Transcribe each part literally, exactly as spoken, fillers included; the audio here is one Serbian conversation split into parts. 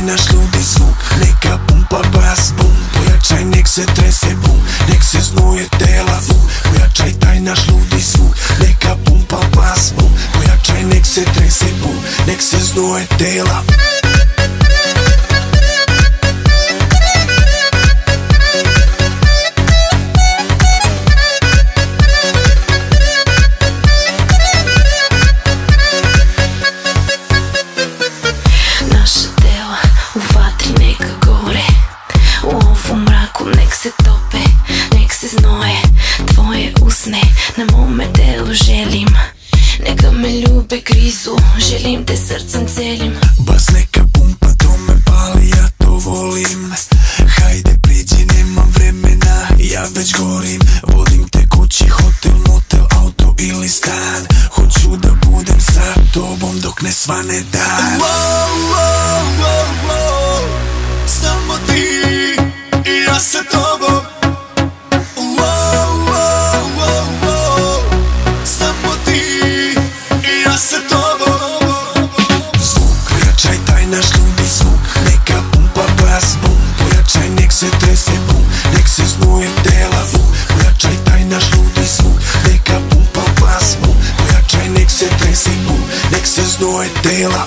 naš ludi zvuk, neka pumpa bas bum, pojačaj nek se trese bum, nek se znuje tela bum, pojačaj taj naš ludi zvuk, neka pumpa bas bum, pojačaj nek se trese bum, nek se znuje tela. Na mome telu želim, neka me ljube grizu, želim te srcem celim. Bas neka pumpa, to me pali, ja to volim. Hajde priđi, nemam vremena, ja već gorim. Vodim te kući, hotel, motel, auto ili stan. Hoću da budem sa tobom dok ne svane dan. Wow, wow, wow, wow. Samo ti i ja sa tobom. Naš ludi zvuk, neka pumpa bas bum, pojačaj nek se trese bum, nek se znuje tela bum, pojačaj taj naš ludi zvuk, neka pumpa bas bum, pojačaj nek se trese bum, nek se znuje tela.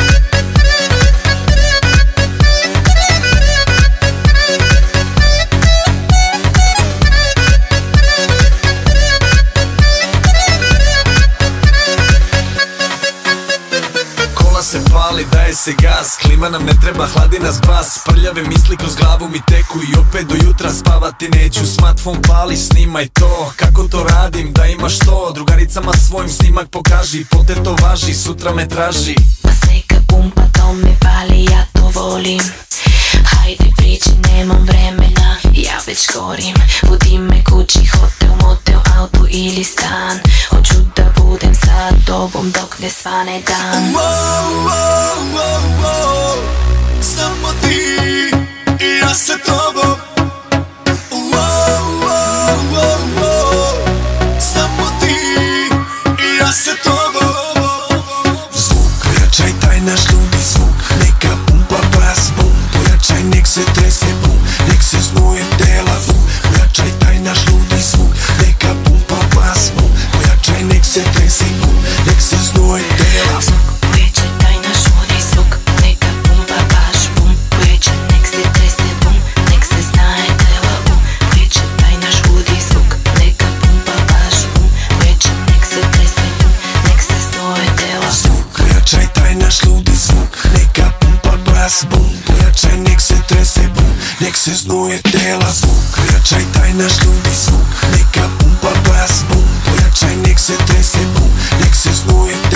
Se pali, daje se gas, klima nam ne treba, hladi nas bas. Prljave misli kroz glavu mi teku i opet do jutra spavati neću. Smartphone pali, snimaj to, kako to radim, da imaš to. Drugaricama svojim snimak pokaži, pote to važi, sutra me traži. Bas neka pumpa, to me pali, ja to volim. Hajde priđi, nemam vremena, ja već gorim. Vodi me kući, hotel, motel, auto ili stan. Hoću da budem sa tobom dok ne svane dan. Wow, wow, wow, wow. Samo ti i ja sa tobom. Wow, wow, wow, wow. Samo ti i ja sa tobom. Zvuk, pojačaj taj naš ludi zvuk, neka pumpa bas bum, pojačaj nek se trese bum, nek se znuje tela bum, pojačaj taj naš ludi zvuk, neka pumpa bas bum, pojačaj nek se trese bum, nek se znuje tela. Pojačaj taj naš ludi zvuk, neka pumpa baš bum, pojačaj nek se trese bum, nek se znaje tela bum, pojačaj taj naš ludi zvuk, neka pumpa baš bum, pojačaj nek se trese bum, nek se znuje tela. Zvuk, pojačaj taj naš ludi zvuk, neka pumpa bas bum, pojačaj nek se trese bum, nek se znuje tela. Zvuk, pojačaj taj naš ludi zvuk, neka pumpa bas bum, pojačaj nek se trese bum, nek se znuje